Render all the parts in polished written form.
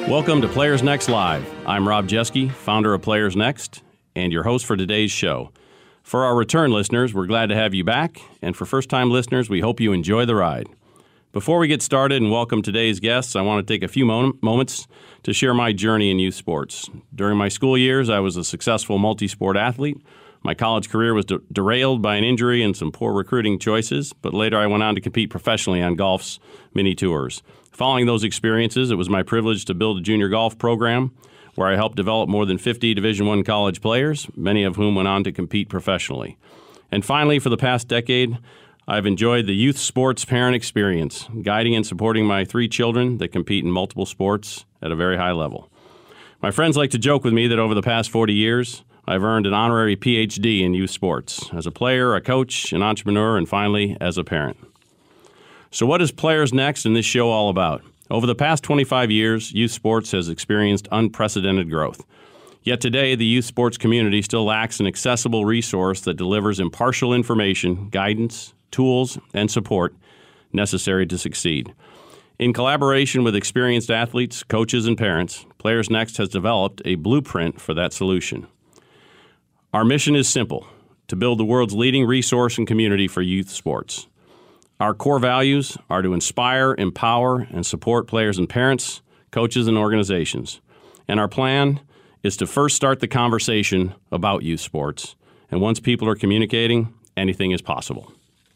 Welcome to Players Next Live. I'm Rob Jeske, founder of Players Next, and your host for today's show. For our return listeners, we're glad to have you back, and for first-time listeners, we hope you enjoy the ride. Before we get started and welcome today's guests, I want to take a few moments to share my journey in youth sports. During my school years, I was a successful multi-sport athlete. My college career was derailed by an injury and some poor recruiting choices, but later I went on to compete professionally on golf's mini tours. Following those experiences, it was my privilege to build a junior golf program where I helped develop more than 50 Division I college players, many of whom went on to compete professionally. And finally, for the past decade, I've enjoyed the youth sports parent experience, guiding and supporting my 3 children that compete in multiple sports at a very high level. My friends like to joke with me that over the past 40 years, I've earned an honorary PhD in youth sports, as a player, a coach, an entrepreneur, and finally, as a parent. So what is Players Next and this show all about? Over the past 25 years, youth sports has experienced unprecedented growth. Yet today, the youth sports community still lacks an accessible resource that delivers impartial information, guidance, tools, and support necessary to succeed. In collaboration with experienced athletes, coaches, and parents, Players Next has developed a blueprint for that solution. Our mission is simple: to build the world's leading resource and community for youth sports. Our core values are to inspire, empower, and support players and parents, coaches, and organizations. And our plan is to first start the conversation about youth sports. And once people are communicating, anything is possible.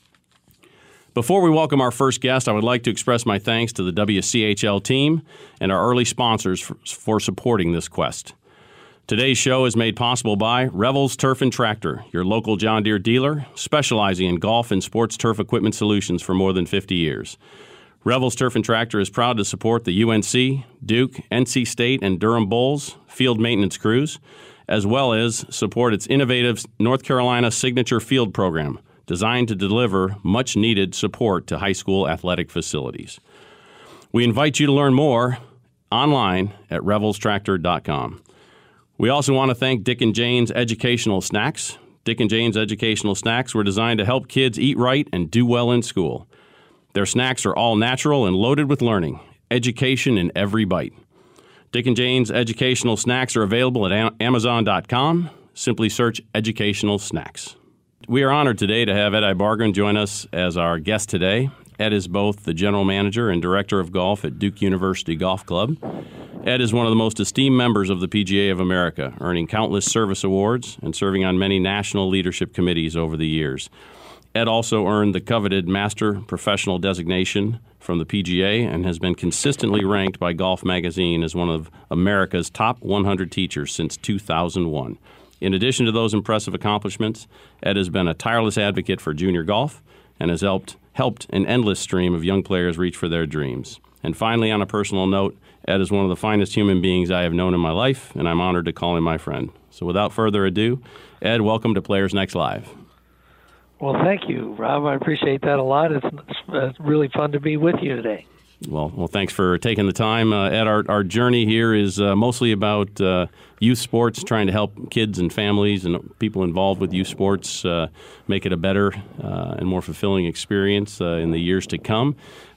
Before we welcome our first guest, I would like to express my thanks to the WCHL team and our early sponsors for supporting this quest. Today's show is made possible by Revels Turf and Tractor, your local John Deere dealer, specializing in golf and sports turf equipment solutions for more than 50 years. Revels Turf and Tractor is proud to support the UNC, Duke, NC State, and Durham Bulls field maintenance crews, as well as support its innovative North Carolina Signature Field program, designed to deliver much-needed support to high school athletic facilities. We invite you to learn more online at revelstractor.com. We also want to thank Dick and Jane's Educational Snacks. Dick and Jane's Educational Snacks were designed to help kids eat right and do well in school. Their snacks are all natural and loaded with learning, education in every bite. Dick and Jane's Educational Snacks are available at Amazon.com. Simply search Educational Snacks. We are honored today to have Ed Ibargren join us as our guest today. Ed is both the general manager and director of golf at Duke University Golf Club. Ed is one of the most esteemed members of the PGA of America, earning countless service awards and serving on many national leadership committees over the years. Ed also earned the coveted Master Professional designation from the PGA and has been consistently ranked by Golf Magazine as one of America's top 100 teachers since 2001. In addition to those impressive accomplishments, Ed has been a tireless advocate for junior golf and has helped an endless stream of young players reach for their dreams. And finally, on a personal note, Ed is one of the finest human beings I have known in my life, and I'm honored to call him my friend. So without further ado, Ed, welcome to Players Next Live. Well, thank you, Rob. I appreciate that a lot. It's really fun to be with you today. Well, thanks for taking the time. Ed, our journey here is mostly about youth sports, trying to help kids and families and people involved with youth sports make it a better and more fulfilling experience in the years to come.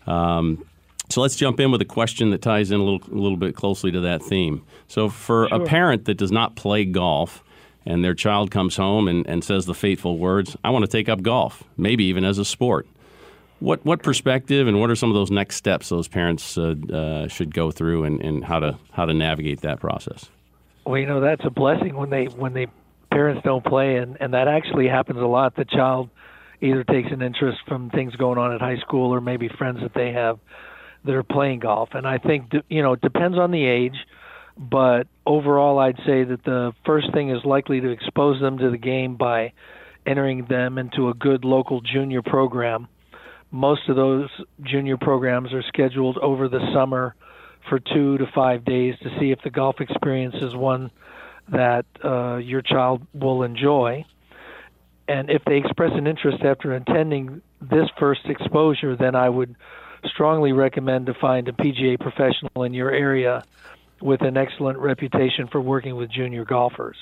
So let's jump in with a question that ties in a little bit closely to that theme. So for Sure. a parent that does not play golf and their child comes home and says the fateful words, "I want to take up golf," maybe even as a sport, what perspective and what are some of those next steps those parents should go through and how to navigate that process? Well, that's a blessing when they parents don't play, and that actually happens a lot. The child either takes an interest from things going on at high school or maybe friends that they have that are playing golf. And I think, it depends on the age, but overall I'd say that the first thing is likely to expose them to the game by entering them into a good local junior program. Most of those junior programs are scheduled over the summer for 2 to 5 days to see if the golf experience is one that your child will enjoy. And if they express an interest after attending this first exposure, then I would strongly recommend to find a PGA professional in your area with an excellent reputation for working with junior golfers.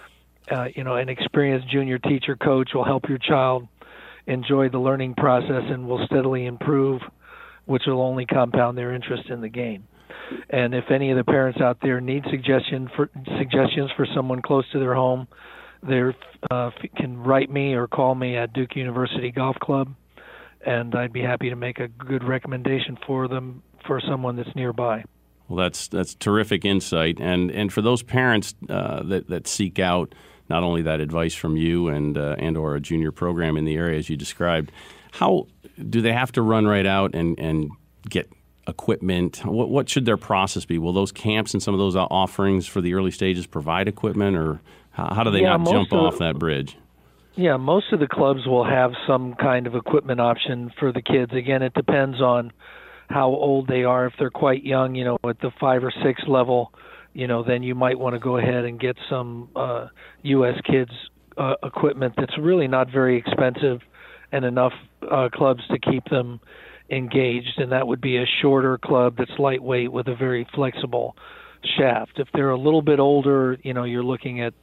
An experienced junior teacher coach will help your child enjoy the learning process and will steadily improve, which will only compound their interest in the game. And if any of the parents out there need suggestions for someone close to their home, they can write me or call me at Duke University Golf Club, and I'd be happy to make a good recommendation for them for someone that's nearby. Well, that's terrific insight, and for those parents that seek out not only that advice from you and or a junior program in the area as you described, how do they have to run right out and get equipment? What should their process be? Will those camps and some of those offerings for the early stages provide equipment, or how do they not jump off that bridge? Yeah, most of the clubs will have some kind of equipment option for the kids. Again, it depends on how old they are. If they're quite young, at the 5 or 6 level, then you might want to go ahead and get some U.S. Kids equipment that's really not very expensive and enough clubs to keep them engaged. And that would be a shorter club that's lightweight with a very flexible shaft. If they're a little bit older, you're looking at,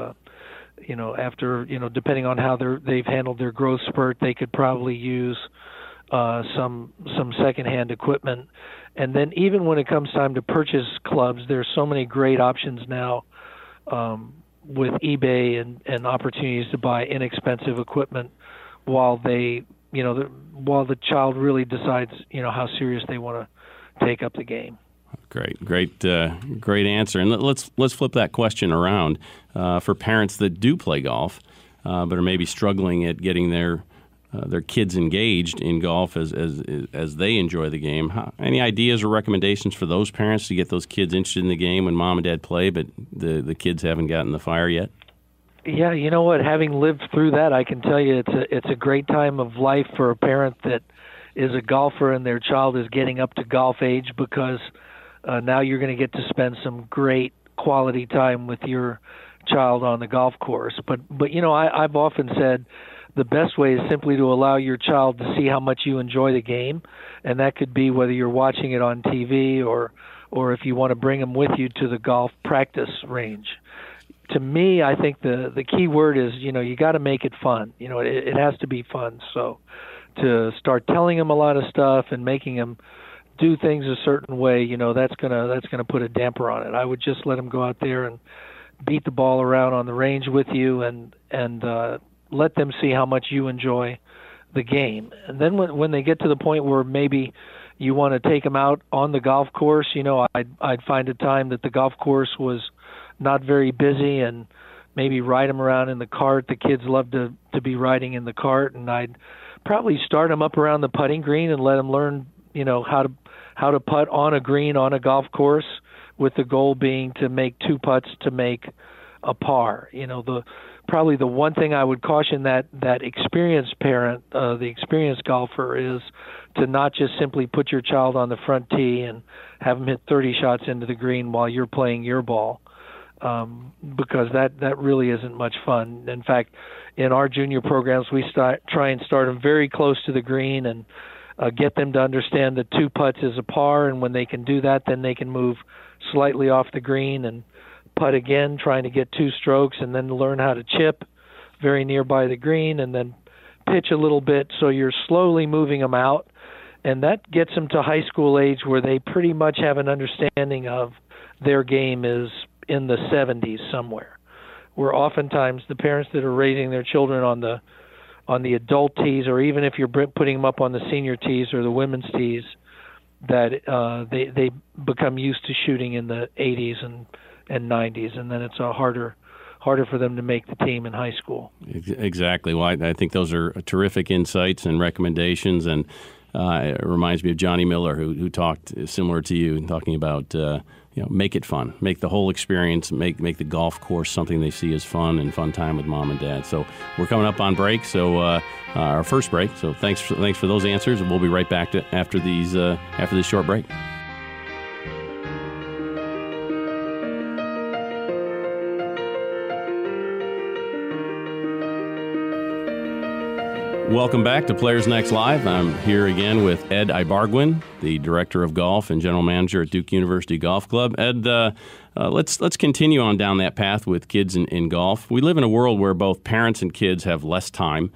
after, depending on how they've handled their growth spurt, they could probably use some secondhand equipment. And then even when it comes time to purchase clubs, there's so many great options now with eBay and opportunities to buy inexpensive equipment while while the child really decides how serious they want to take up the game. Great answer. And let's flip that question around for parents that do play golf, but are maybe struggling at getting their kids engaged in golf as they enjoy the game. Any ideas or recommendations for those parents to get those kids interested in the game when mom and dad play, but the kids haven't gotten the fire yet? Yeah, you know what? Having lived through that, I can tell you it's a great time of life for a parent that is a golfer and their child is getting up to golf age, because now you're going to get to spend some great quality time with your child on the golf course. But I've often said the best way is simply to allow your child to see how much you enjoy the game, and that could be whether you're watching it on TV or if you want to bring them with you to the golf practice range. To me, I think the key word is, you got to make it fun. It has to be fun. So to start telling them a lot of stuff and making them do things a certain way, that's gonna put a damper on it. I would just let them go out there and beat the ball around on the range with you and let them see how much you enjoy the game. And then when they get to the point where maybe you want to take them out on the golf course, I'd find a time that the golf course was not very busy and maybe ride them around in the cart. The kids love to be riding in the cart, and I'd probably start them up around the putting green and let them learn, how to putt on a green on a golf course, with the goal being to make 2 putts to make a par. Probably the one thing I would caution that experienced parent, the experienced golfer, is to not just simply put your child on the front tee and have them hit 30 shots into the green while you're playing your ball, because that really isn't much fun. In fact, in our junior programs, we try and start them very close to the green and get them to understand that 2 putts is a par, and when they can do that, then they can move slightly off the green and putt again, trying to get 2 strokes, and then learn how to chip very nearby the green, and then pitch a little bit. So you're slowly moving them out, and that gets them to high school age where they pretty much have an understanding of their game is in the 70s somewhere, where oftentimes the parents that are raising their children on the adult tees, or even if you're putting them up on the senior tees or the women's tees, that they become used to shooting in the 80s and 90s, and then it's harder for them to make the team in high school. Exactly. Well, I think those are terrific insights and recommendations, and it reminds me of Johnny Miller, who talked similar to you, talking about make it fun, make the whole experience, make the golf course something they see as fun and fun time with mom and dad. So we're coming up on break, so our first break. So thanks for those answers, and we'll be right back after this short break. Welcome back to Players Next Live. I'm here again with Ed Ibargüen, the Director of Golf and General Manager at Duke University Golf Club. Ed, let's continue on down that path with kids in golf. We live in a world where both parents and kids have less time,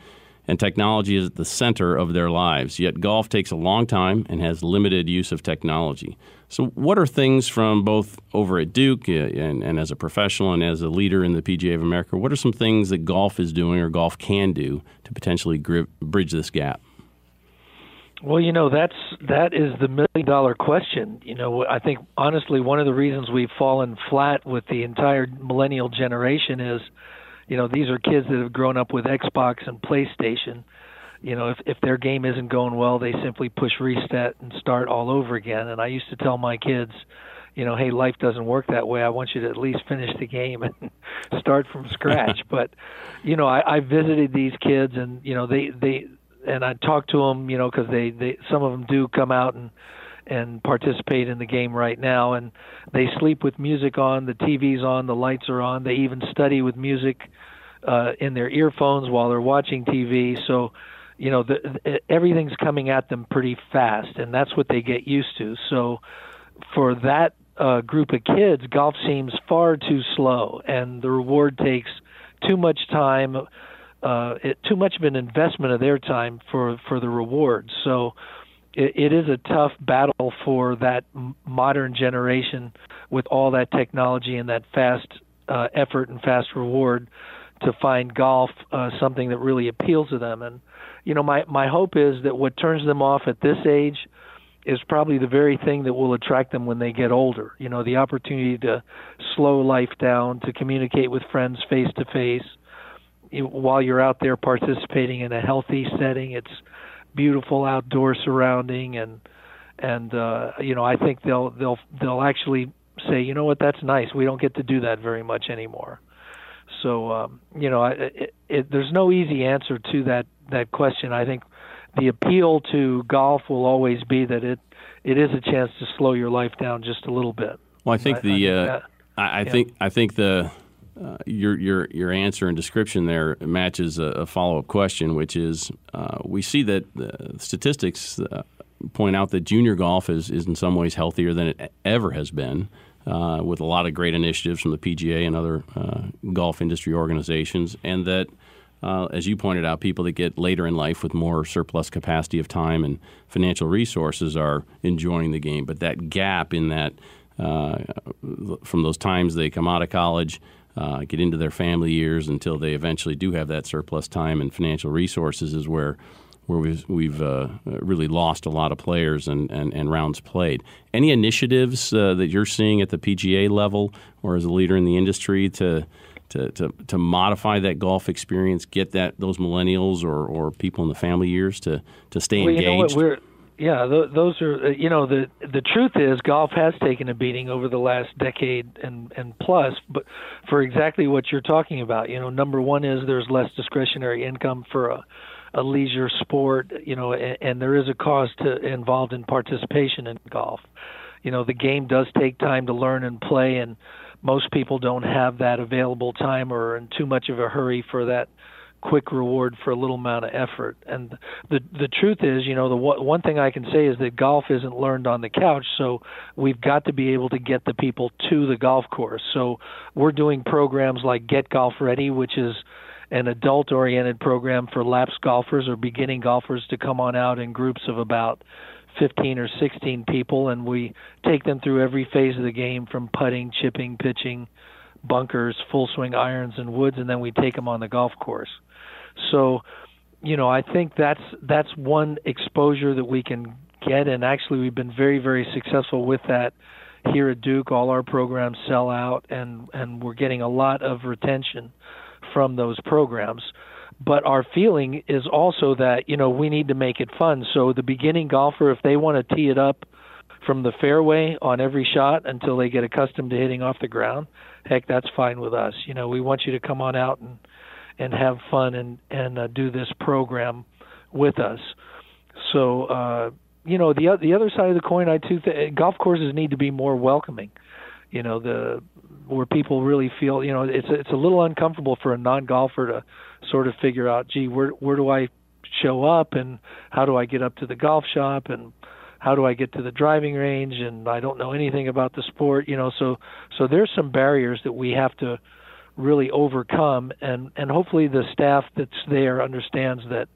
and technology is at the center of their lives. Yet golf takes a long time and has limited use of technology. So what are things from both over at Duke and as a professional and as a leader in the PGA of America, what are some things that golf is doing or golf can do to potentially bridge this gap? Well, that is the million-dollar question. I think, honestly, one of the reasons we've fallen flat with the entire millennial generation is, these are kids that have grown up with Xbox and PlayStation. If their game isn't going well, they simply push reset and start all over again. And I used to tell my kids, hey, life doesn't work that way. I want you to at least finish the game and start from scratch. But, I visited these kids, and, they and I talked to them, because they some of them do come out and participate in the game right now, and they sleep with music on, the TV's on, the lights are on. They even study with music in their earphones while they're watching TV. So, everything's coming at them pretty fast, and that's what they get used to. So for that group of kids, golf seems far too slow, and the reward takes too much time, too much of an investment of their time for the reward. So it is a tough battle for that modern generation with all that technology and that fast effort and fast reward to find golf something that really appeals to them. And my hope is that what turns them off at this age is probably the very thing that will attract them when they get older. The opportunity to slow life down, to communicate with friends face to face while you're out there participating in a healthy setting. It's beautiful outdoor surrounding, and I think they'll actually say, you know what, that's nice. We don't get to do that very much anymore. So there's no easy answer to that question. I think the appeal to golf will always be that it is a chance to slow your life down just a little bit. Well, I think your answer and description there matches a follow-up question, which is we see that statistics point out that junior golf is in some ways healthier than it ever has been, with a lot of great initiatives from the PGA and other golf industry organizations, and that, as you pointed out, people that get later in life with more surplus capacity of time and financial resources are enjoying the game. But that gap in that from those times they come out of college, get into their family years until they eventually do have that surplus time and financial resources is where we've really lost a lot of players and rounds played. Any initiatives that you're seeing at the PGA level or as a leader in the industry to modify that golf experience, get those millennials or people in the family years to stay engaged? You know what, those are the truth is golf has taken a beating over the last decade and plus, but for exactly what you're talking about. Number one is there's less discretionary income for a leisure sport, and there is a cost involved in participation in golf. The game does take time to learn and play, and most people don't have that available time or are in too much of a hurry for that quick reward for a little amount of effort. And the truth is, the one thing I can say is that golf isn't learned on the couch, so we've got to be able to get the people to the golf course. So we're doing programs like Get Golf Ready, which is an adult-oriented program for lapsed golfers or beginning golfers to come on out in groups of about 15 or 16 people, and we take them through every phase of the game from putting, chipping, pitching, bunkers, full swing irons, and woods, and then we take them on the golf course. So, I think that's one exposure that we can get, and actually we've been very, very successful with that here at Duke. All our programs sell out, and we're getting a lot of retention from those programs. But our feeling is also that, we need to make it fun. So the beginning golfer, if they want to tee it up from the fairway on every shot until they get accustomed to hitting off the ground, heck, that's fine with us. We want you to come on out and have fun and do this program with us. So, the other side of the coin, golf courses need to be more welcoming. Where people really feel, it's a little uncomfortable for a non-golfer to sort of figure out, gee, where do I show up, and how do I get up to the golf shop, and how do I get to the driving range, and I don't know anything about the sport, so there's some barriers that we have to really overcome, and hopefully the staff that's there understands that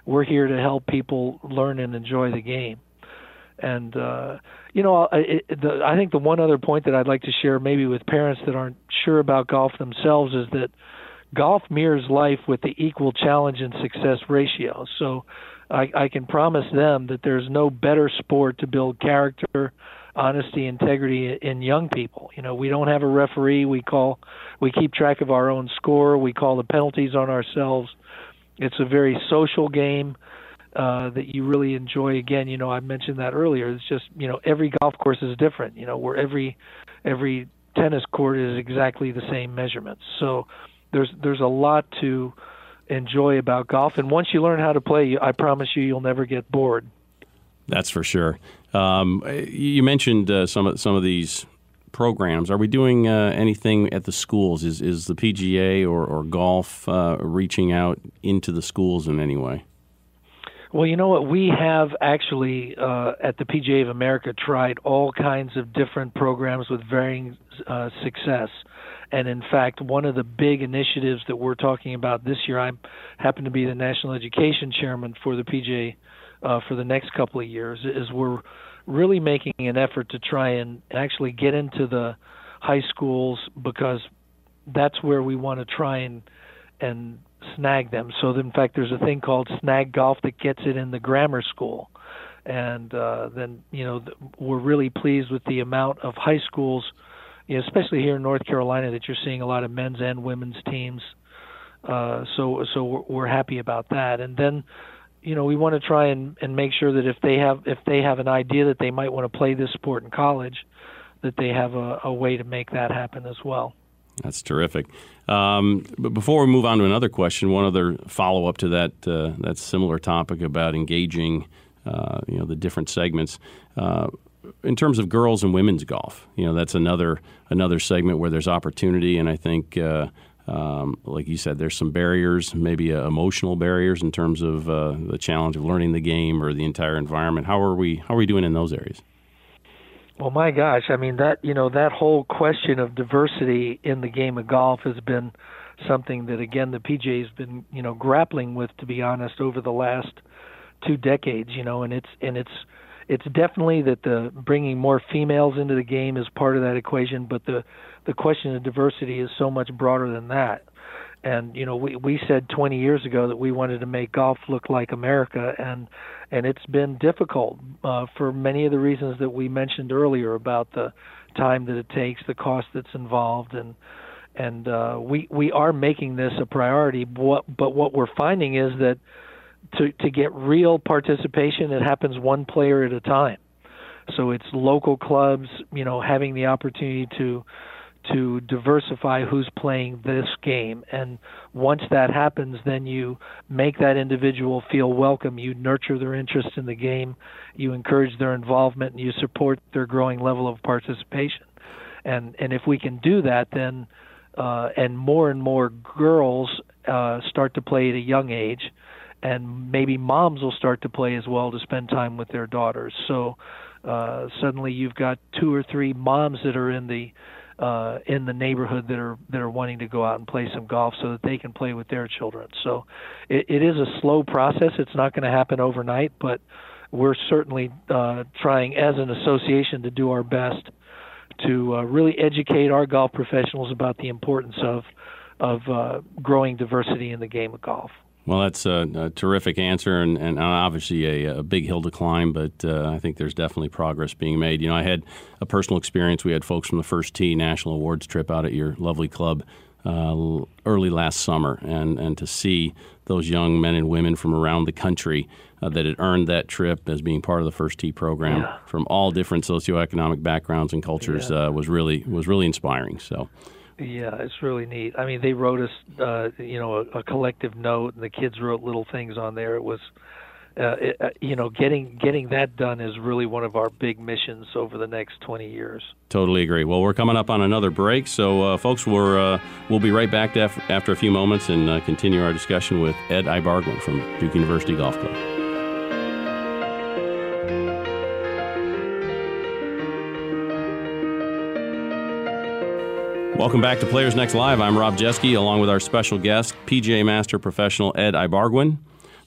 we're here to help people learn and enjoy the game. And I think the one other point that I'd like to share, maybe with parents that aren't sure about golf themselves, is that golf mirrors life with the equal challenge and success ratio. So I can promise them that there's no better sport to build character, honesty, integrity in young people. We don't have a referee. We keep track of our own score. We call the penalties on ourselves. It's a very social game that you really enjoy. Again, I mentioned that earlier. It's just, every golf course is different, where every tennis court is exactly the same measurements. So there's a lot to enjoy about golf. And once you learn how to play, I promise you'll never get bored. That's for sure. You mentioned some of these programs. Are we doing anything at the schools? Is the PGA or golf reaching out into the schools in any way? Well, you know what? We have actually, at the PGA of America, tried all kinds of different programs with varying success. And in fact, one of the big initiatives that we're talking about this year, I happen to be the National Education Chairman for the PGA for the next couple of years, is we're really making an effort to try and actually get into the high schools, because that's where we want to try and snag them. So in fact, there's a thing called Snag Golf that gets it in the grammar school. And then, we're really pleased with the amount of high schools, especially here in North Carolina, that you're seeing a lot of men's and women's teams. So we're happy about that. And then, we want to try and make sure that if they have an idea that they might want to play this sport in college, that they have a way to make that happen as well. That's terrific. But before we move on to another question, one other follow-up to that similar topic about engaging, the different segments. In terms of girls and women's golf, that's another segment where there's opportunity, and I think, like you said, there's some barriers, maybe emotional barriers in terms of the challenge of learning the game or the entire environment. How are we doing in those areas? Well, my gosh, I mean, that whole question of diversity in the game of golf has been something that, again, the PGA has been, grappling with, to be honest, over the last 2 decades, and it's definitely that the bringing more females into the game is part of that equation, but the question of diversity is so much broader than that. And we said 20 years ago that we wanted to make golf look like America, and it's been difficult for many of the reasons that we mentioned earlier about the time that it takes, the cost that's involved, and we are making this a priority. But what we're finding is that to get real participation, it happens one player at a time. So it's local clubs, having the opportunity to diversify who's playing this game. And once that happens, then you make that individual feel welcome. You nurture their interest in the game. You encourage their involvement, and you support their growing level of participation. And if we can do that, then and more girls start to play at a young age, and maybe moms will start to play as well to spend time with their daughters. So suddenly you've got 2 or 3 moms that are in the neighborhood that are wanting to go out and play some golf so that they can play with their children. So it is a slow process. It's not going to happen overnight, but we're certainly trying as an association to do our best to really educate our golf professionals about the importance of growing diversity in the game of golf. Well, that's a terrific answer, and obviously a big hill to climb, but I think there's definitely progress being made. I had a personal experience. We had folks from the First Tee National Awards trip out at your lovely club early last summer, and to see those young men and women from around the country that had earned that trip as being part of the First Tee program from all different socioeconomic backgrounds and cultures was really inspiring. So. Yeah, it's really neat. I mean, they wrote us, a collective note, and the kids wrote little things on there. It was, getting that done is really one of our big missions over the next 20 years. Totally agree. Well, we're coming up on another break, so folks, we'll be right back after a few moments and continue our discussion with Ed Ibarguen from Duke University Golf Club. Welcome back to Players Next Live. I'm Rob Jeske, along with our special guest, PGA Master Professional Ed Ibarguen.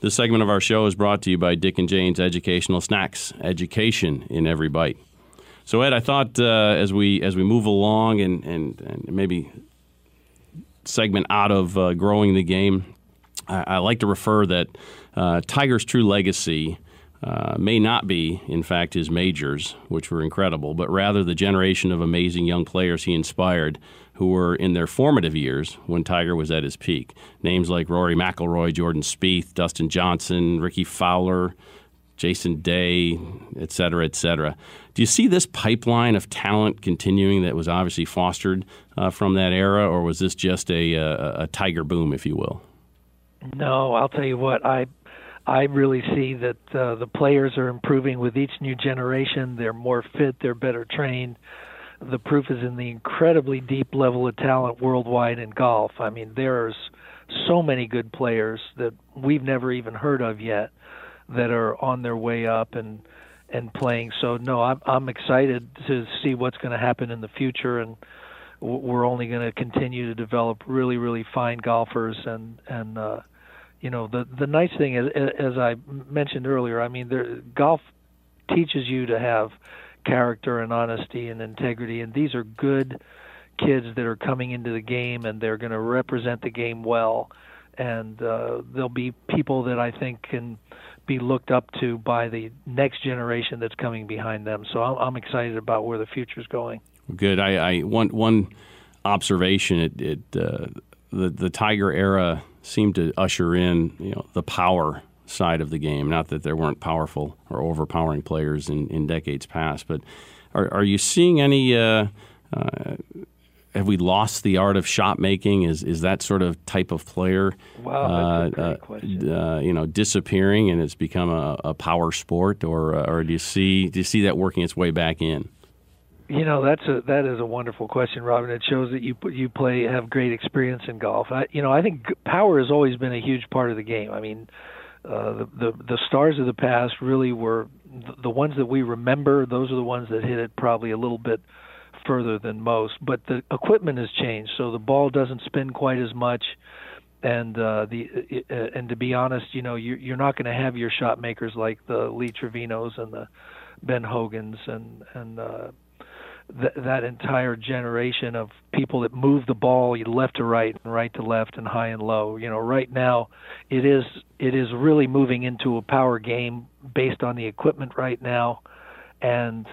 This segment of our show is brought to you by Dick and Jane's Educational Snacks, education in every bite. So, Ed, I thought as we move along and maybe segment out of growing the game, I like to refer that Tiger's true legacy may not be, in fact, his majors, which were incredible, but rather the generation of amazing young players he inspired who were in their formative years when Tiger was at his peak. Names like Rory McIlroy, Jordan Spieth, Dustin Johnson, Ricky Fowler, Jason Day, et cetera, et cetera. Do you see this pipeline of talent continuing that was obviously fostered from that era, or was this just a Tiger boom, if you will? No, I'll tell you what, I really see that the players are improving with each new generation. They're more fit, they're better trained. The proof is in the incredibly deep level of talent worldwide in golf. I mean, there's so many good players that we've never even heard of yet that are on their way up and playing. So, no, I'm excited to see what's going to happen in the future, and we're only going to continue to develop really, really fine golfers. And you know, the nice thing is, as I mentioned earlier, I mean, golf teaches you to have character and honesty and integrity, and these are good kids that are coming into the game, and they're going to represent the game well, and there'll be people that I think can be looked up to by the next generation that's coming behind them. So I'm excited about where the future's going. Good. I one observation. The Tiger era seemed to usher in, you know, the power side of the game. Not that there weren't powerful or overpowering players in decades past, but are you seeing any? Have we lost the art of shot making? Is that sort of type of player, wow, that's a great question. Disappearing, and it's become a power sport, or do you see that working its way back in? You know, that is a wonderful question, Robin. It shows that you have great experience in golf. I think power has always been a huge part of the game. I mean, the stars of the past really were the ones that we remember. Those are the ones that hit it probably a little bit further than most. But the equipment has changed, so the ball doesn't spin quite as much. And and to be honest, you know, you're not going to have your shot makers like the Lee Trevinos and the Ben Hogans and that entire generation of people that move the ball left to right and right to left and high and low. You know, right now it is really moving into a power game based on the equipment right now. And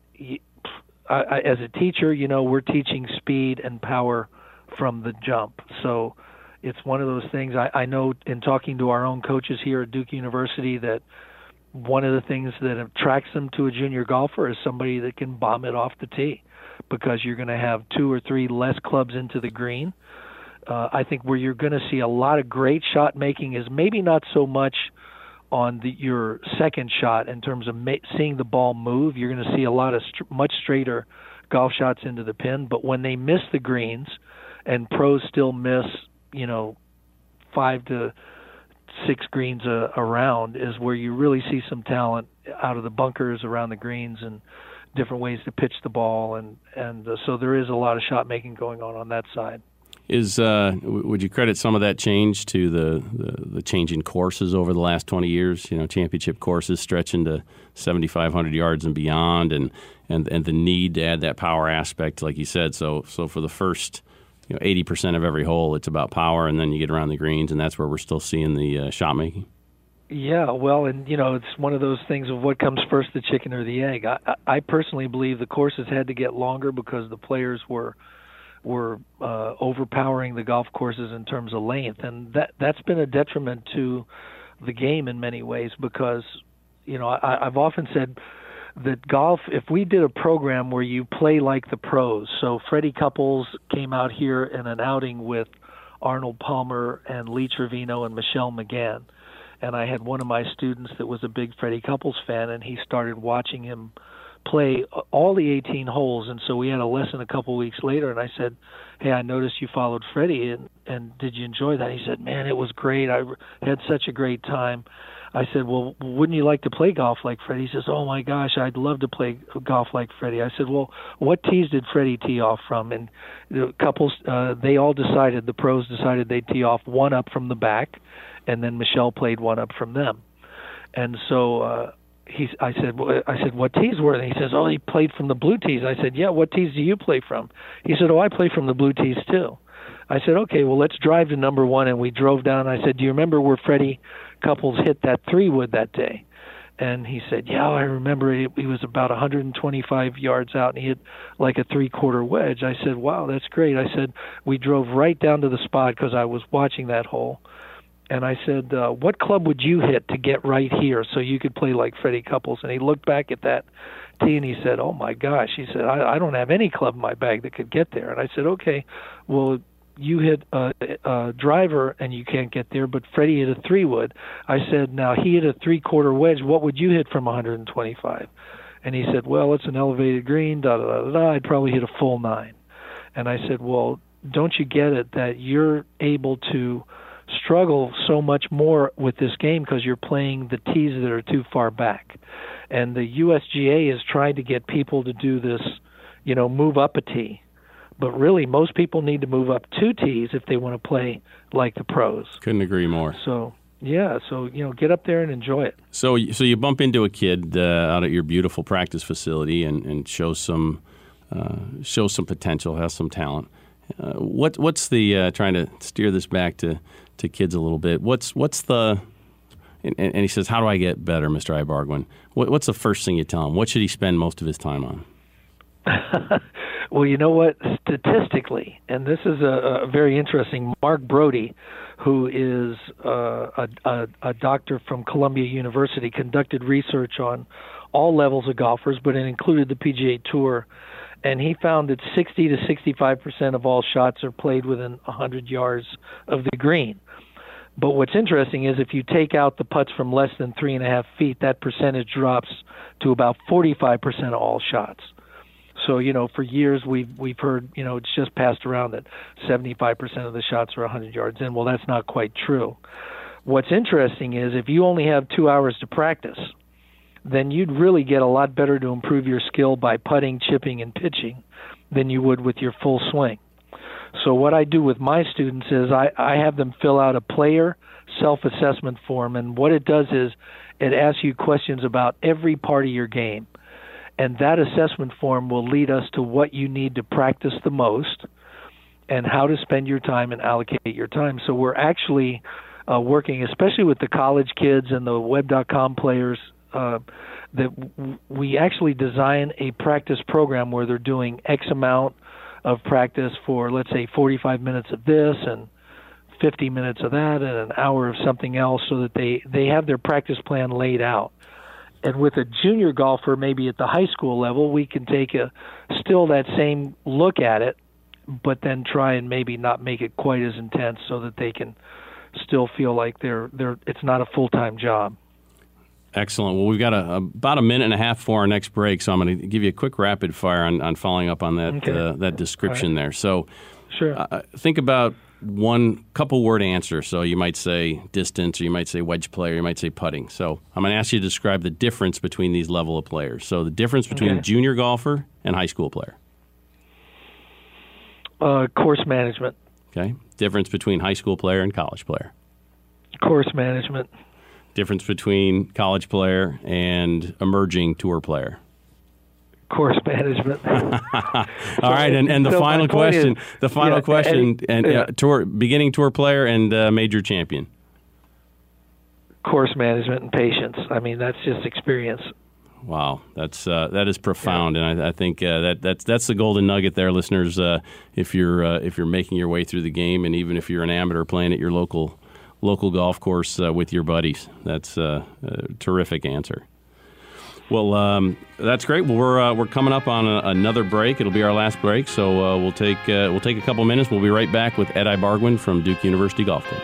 I, as a teacher, you know, we're teaching speed and power from the jump. So it's one of those things. I know in talking to our own coaches here at Duke University that one of the things that attracts them to a junior golfer is somebody that can bomb it off the tee, because you're going to have 2 or 3 less clubs into the green. I think where you're going to see a lot of great shot making is maybe not so much on your second shot in terms of seeing the ball move. You're going to see a lot of much straighter golf shots into the pin, but when they miss the greens, and pros still miss, you know, 5 to 6 greens around, is where you really see some talent out of the bunkers around the greens and different ways to pitch the ball, and so there is a lot of shot making going on that side. Would you credit some of that change to the change in courses over the last 20 years? You know, championship courses stretching to 7,500 yards and beyond, and the need to add that power aspect, like you said. So for the first 80% of every hole, it's about power, and then you get around the greens, and that's where we're still seeing the shot making. Yeah, well, and it's one of those things of what comes first, the chicken or the egg. I personally believe the courses had to get longer because the players were overpowering the golf courses in terms of length, and that's been a detriment to the game in many ways, because I've often said that golf, if we did a program where you play like the pros, so Freddie Couples came out here in an outing with Arnold Palmer and Lee Trevino and Michelle McGann, and I had one of my students that was a big Freddie Couples fan, and he started watching him play all the 18 holes, and so we had a lesson a couple weeks later, and I said, hey, I noticed you followed Freddie, and did you enjoy that? He said, man, it was great. I had such a great time. I said, well, wouldn't you like to play golf like Freddie? He says, oh my gosh, I'd love to play golf like Freddie. I said, well, what tees did Freddie tee off from? And the couples, they all decided, the pros decided they'd tee off one up from the back, and then Michelle played one up from them. And so I said, what tees were they? He says, oh, he played from the blue tees. I said, yeah, what tees do you play from? He said, oh, I play from the blue tees too. I said, okay, well, let's drive to number one. And we drove down. I said, do you remember where Freddie Couples hit that 3-wood that day? And he said, yeah, I remember it. He was about 125 yards out, and he hit like a 3/4 wedge. I said, wow, that's great. I said, we drove right down to the spot because I was watching that hole. And I said, what club would you hit to get right here so you could play like Freddie Couples? And he looked back at that tee and he said, oh, my gosh. He said, I don't have any club in my bag that could get there. And I said, okay, well, you hit a driver and you can't get there, but Freddie hit a 3-wood. I said, now he hit a 3/4 wedge. What would you hit from 125? And he said, well, it's an elevated green, da-da-da-da-da. I'd probably hit a full 9. And I said, well, don't you get it that you're able to struggle so much more with this game because you're playing the tees that are too far back? And the USGA has tried to get people to do this, move up a tee. But really, most people need to move up 2 tees if they want to play like the pros. Couldn't agree more. So, yeah, get up there and enjoy it. So you bump into a kid out at your beautiful practice facility and shows some potential, has some talent. What's the trying to steer this back to kids a little bit? What's the and he says, how do I get better, Mr. Ibarguen? What's the first thing you tell him? What should he spend most of his time on? Well, you know what? Statistically, and this is a very interesting, Mark Brody, who is a doctor from Columbia University, conducted research on all levels of golfers, but it included the PGA Tour, and he found that 60 to 65% of all shots are played within 100 yards of the green. But what's interesting is if you take out the putts from less than 3.5 feet, that percentage drops to about 45% of all shots. So, for years we've heard, it's just passed around that 75% of the shots are 100 yards in. Well, that's not quite true. What's interesting is if you only have 2 hours to practice, then you'd really get a lot better to improve your skill by putting, chipping, and pitching than you would with your full swing. So what I do with my students is I have them fill out a player self-assessment form, and what it does is it asks you questions about every part of your game. And that assessment form will lead us to what you need to practice the most and how to spend your time and allocate your time. So we're actually working, especially with the college kids and the web.com players, that we actually design a practice program where they're doing X amount of practice for, let's say, 45 minutes of this and 50 minutes of that and an hour of something else so that they have their practice plan laid out. And with a junior golfer, maybe at the high school level, we can take still that same look at it, but then try and maybe not make it quite as intense so that they can still feel like it's not a full-time job. Excellent. Well, we've got about a minute and a half for our next break, so I'm going to give you a quick rapid fire on following up on that that description there. So, sure. Think about one couple word answer. So you might say distance, or you might say wedge play, or you might say putting. So I'm going to ask you to describe the difference between these level of players. So the difference between junior golfer and high school player. Course management. Okay. Difference between high school player and college player. Course management. Difference between college player and emerging tour player. Course management. All right, and the final question. Beginning tour player and major champion. Course management and patience. I mean, that's just experience. Wow, that is profound, and I think that's the golden nugget there, listeners. If you're making your way through the game, and even if you're an amateur playing at your local golf course with your buddies, that's a terrific answer. Well, that's great. Well, we're coming up on another break. It'll be our last break, so we'll take a couple minutes. We'll be right back with Ed Ibarguen from Duke University Golf Club.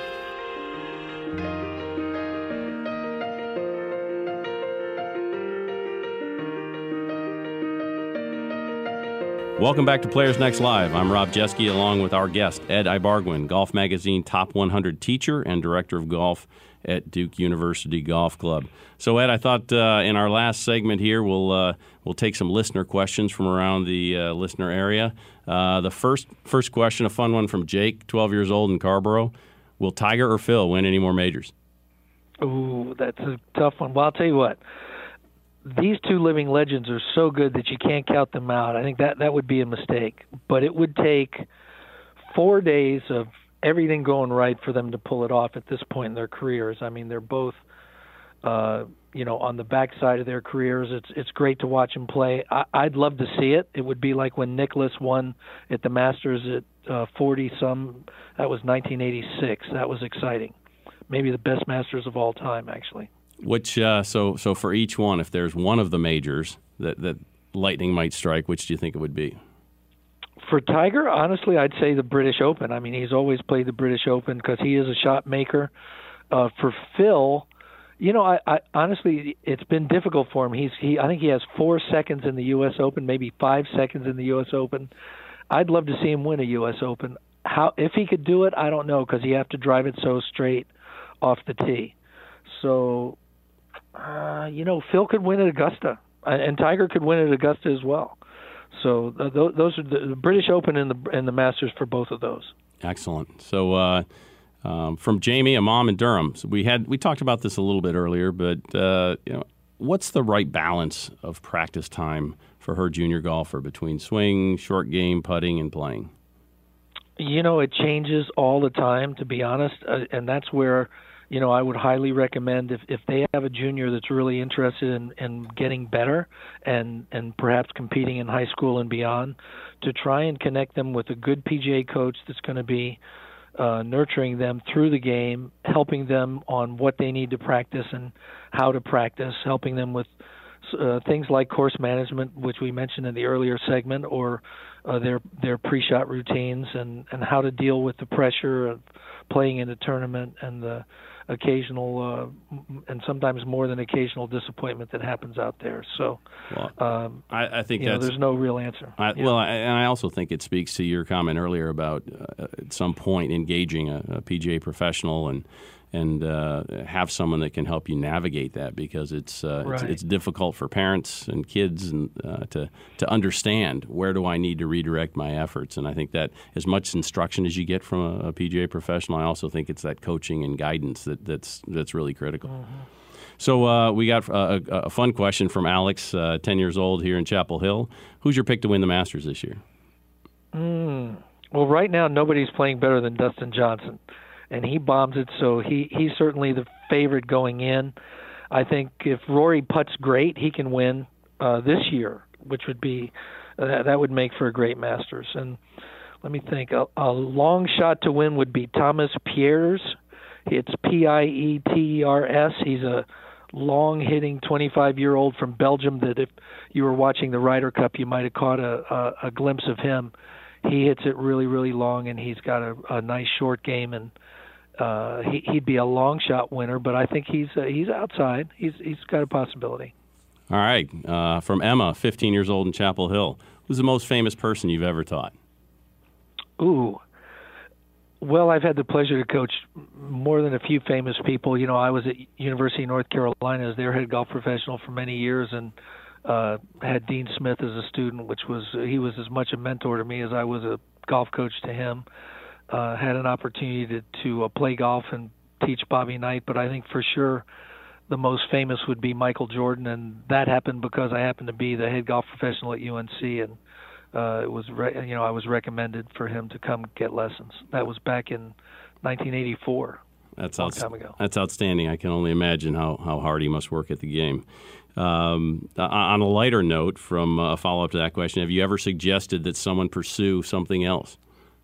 Welcome back to Players Next Live. I'm Rob Jeske along with our guest, Ed Ibarguen, Golf Magazine Top 100 teacher and director of golf at Duke University Golf Club. So, Ed, I thought in our last segment here we'll take some listener questions from around the listener area. The first question, a fun one from Jake, 12 years old in Carborough. Will Tiger or Phil win any more majors? Ooh, that's a tough one. Well, I'll tell you what. These two living legends are so good that you can't count them out. I think that would be a mistake. But it would take 4 days of everything going right for them to pull it off at this point in their careers. I mean, they're both, on the backside of their careers. It's great to watch them play. I'd love to see it. It would be like when Nicklaus won at the Masters at 40-some. That was 1986. That was exciting. Maybe the best Masters of all time, actually. Which so for each one, if there's one of the majors that lightning might strike, which do you think it would be? For Tiger, honestly, I'd say the British Open. I mean, he's always played the British Open because he is a shot maker. For Phil, I honestly, it's been difficult for him. I think he has 4 seconds in the U.S. Open, maybe 5 seconds in the U.S. Open. I'd love to see him win a U.S. Open. If he could do it, I don't know, because you have to drive it so straight off the tee. So, Phil could win at Augusta, and Tiger could win at Augusta as well. So those are the British Open and the Masters for both of those. Excellent. So from Jamie, a mom in Durham. So we talked about this a little bit earlier, but what's the right balance of practice time for her junior golfer between swing, short game, putting, and playing? It changes all the time, to be honest, and that's where I would highly recommend if they have a junior that's really interested in getting better and perhaps competing in high school and beyond, to try and connect them with a good PGA coach that's going to be nurturing them through the game, helping them on what they need to practice and how to practice, helping them with things like course management, which we mentioned in the earlier segment, or their pre-shot routines and how to deal with the pressure of playing in a tournament and the occasional and sometimes more than occasional disappointment that happens out there. So I think there's no real answer. I also think it speaks to your comment earlier about at some point engaging a PGA professional and have someone that can help you navigate that, because it's difficult for parents and kids and to understand, where do I need to redirect my efforts. And I think that as much instruction as you get from a PGA professional, I also think it's that coaching and guidance that's really critical. Mm-hmm. So we got a fun question from Alex, 10 years old here in Chapel Hill. Who's your pick to win the Masters this year? Well, right now nobody's playing better than Dustin Johnson. And he bombs it, so he's certainly the favorite going in. I think if Rory putts great, he can win this year, which would be that would make for a great Masters. And let me think, a long shot to win would be Thomas Pieters. It's Pieters. He's a long-hitting 25-year-old from Belgium that if you were watching the Ryder Cup, you might have caught a glimpse of him. He hits it really, really long, and he's got a nice short game, and he'd be a long shot winner, but I think he's outside. He's got a possibility. All right. From Emma, 15 years old in Chapel Hill. Who's the most famous person you've ever taught? Ooh. Well, I've had the pleasure to coach more than a few famous people. I was at University of North Carolina as their head golf professional for many years, and had Dean Smith as a student, he was as much a mentor to me as I was a golf coach to him. Had an opportunity to play golf and teach Bobby Knight, but I think for sure the most famous would be Michael Jordan, and that happened because I happened to be the head golf professional at UNC, and I was recommended for him to come get lessons. That was back in 1984. That's a long time ago. That's outstanding. I can only imagine how hard he must work at the game. On a lighter note, from a follow-up to that question, have you ever suggested that someone pursue something else?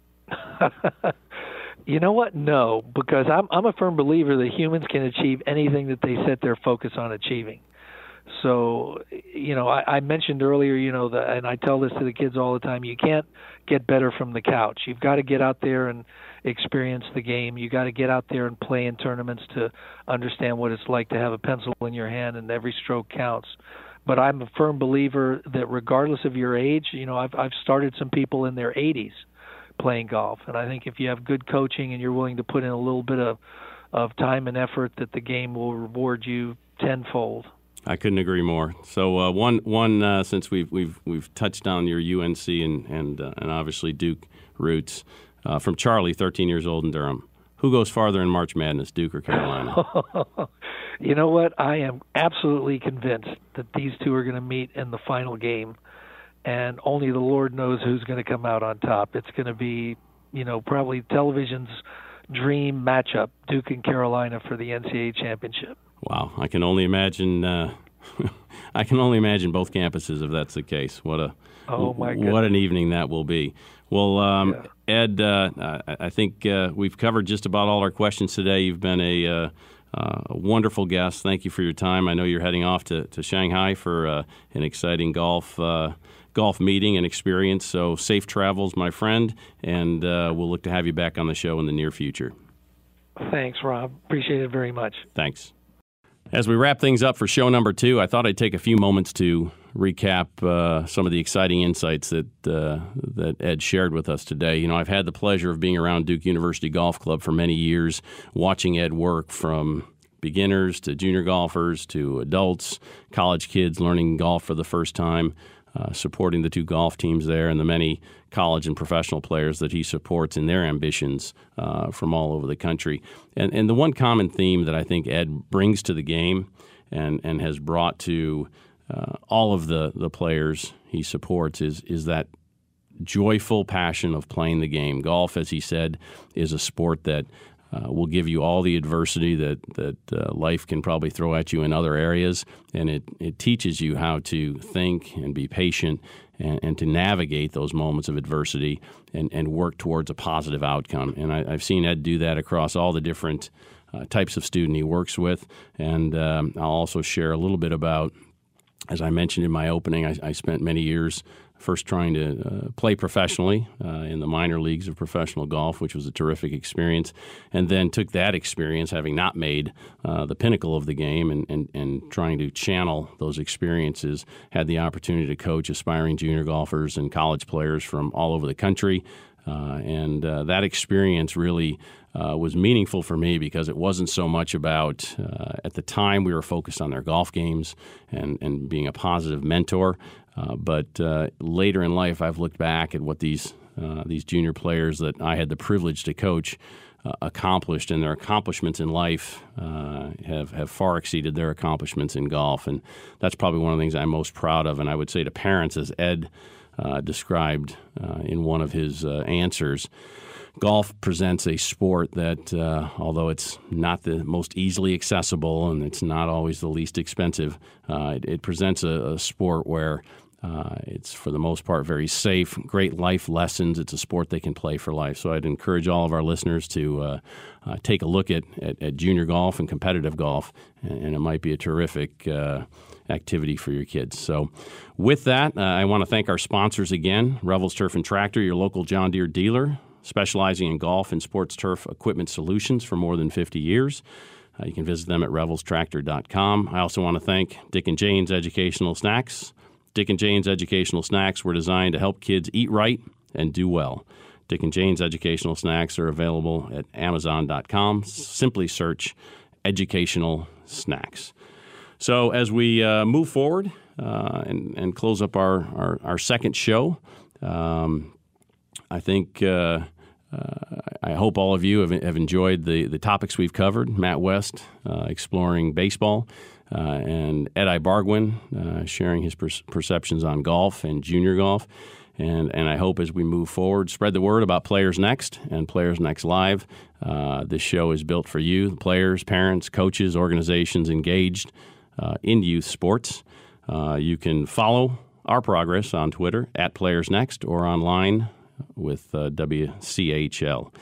You know what? No, because I'm a firm believer that humans can achieve anything that they set their focus on achieving. So, I mentioned earlier, and I tell this to the kids all the time, you can't get better from the couch. You've got to get out there and experience the game. You got to get out there and play in tournaments to understand what it's like to have a pencil in your hand and every stroke counts. But I'm a firm believer that regardless of your age, I've started some people in their 80s playing golf, and I think if you have good coaching and you're willing to put in a little bit of time and effort, that the game will reward you tenfold. I couldn't agree more. So one since we've touched on your UNC and obviously Duke roots, from Charlie, 13 years old in Durham. Who goes farther in March Madness, Duke or Carolina? You know what? I am absolutely convinced that these two are going to meet in the final game, and only the Lord knows who's going to come out on top. It's going to be, probably television's dream matchup, Duke and Carolina for the NCAA championship. Wow, I can only imagine. I can only imagine both campuses if that's the case. What an evening that will be. Well, Ed, I think we've covered just about all our questions today. You've been a wonderful guest. Thank you for your time. I know you're heading off to Shanghai for an exciting golf meeting and experience. So safe travels, my friend, and we'll look to have you back on the show in the near future. Thanks, Rob. Appreciate it very much. Thanks. As we wrap things up for show number 2, I thought I'd take a few moments to recap some of the exciting insights that Ed shared with us today. I've had the pleasure of being around Duke University Golf Club for many years, watching Ed work from beginners to junior golfers to adults, college kids learning golf for the first time, supporting the 2 golf teams there, and the many college and professional players that he supports in their ambitions from all over the country. And the one common theme that I think Ed brings to the game and has brought to all of the players he supports is that joyful passion of playing the game. Golf, as he said, is a sport that will give you all the adversity that life can probably throw at you in other areas, and it teaches you how to think and be patient and to navigate those moments of adversity and work towards a positive outcome. And I've seen Ed do that across all the different types of student he works with, and I'll also share a little bit about, as I mentioned in my opening, I spent many years first trying to play professionally in the minor leagues of professional golf, which was a terrific experience, and then took that experience, having not made the pinnacle of the game, and trying to channel those experiences, had the opportunity to coach aspiring junior golfers and college players from all over the country. And that experience really was meaningful for me because it wasn't so much about, at the time we were focused on their golf games and being a positive mentor, but later in life I've looked back at what these junior players that I had the privilege to coach accomplished, and their accomplishments in life have far exceeded their accomplishments in golf. And that's probably one of the things I'm most proud of. And I would say to parents, as Ed described in one of his answers, golf presents a sport that, although it's not the most easily accessible and it's not always the least expensive, it presents a sport where it's, for the most part, very safe, great life lessons. It's a sport they can play for life. So I'd encourage all of our listeners to take a look at junior golf and competitive golf, and it might be a terrific activity for your kids. So with that, I want to thank our sponsors again, Revels Turf and Tractor, your local John Deere dealer, specializing in golf and sports turf equipment solutions for more than 50 years. You can visit them at revelstractor.com. I also want to thank Dick and Jane's Educational Snacks. Dick and Jane's Educational Snacks were designed to help kids eat right and do well. Dick and Jane's Educational Snacks are available at Amazon.com. Simply search Educational Snacks. So as we move forward and close up our second show, I think I hope all of you have enjoyed the topics we've covered. Matt West exploring baseball, and Ed Ibargüen sharing his perceptions on golf and junior golf. And I hope as we move forward, spread the word about Players Next and Players Next Live. This show is built for you, players, parents, coaches, organizations engaged in youth sports. You can follow our progress on Twitter at Players Next or online with WCHL.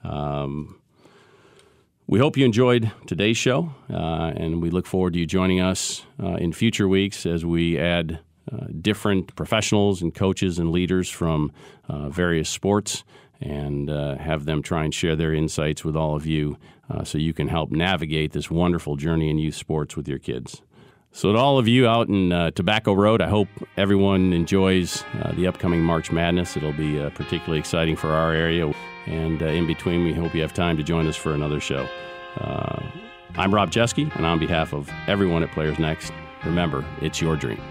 We hope you enjoyed today's show, and we look forward to you joining us in future weeks as we add different professionals and coaches and leaders from various sports and have them try and share their insights with all of you so you can help navigate this wonderful journey in youth sports with your kids. So to all of you out in Tobacco Road, I hope everyone enjoys the upcoming March Madness. It'll be particularly exciting for our area. And in between, we hope you have time to join us for another show. I'm Rob Jeske, and on behalf of everyone at Players Next, remember, it's your dream.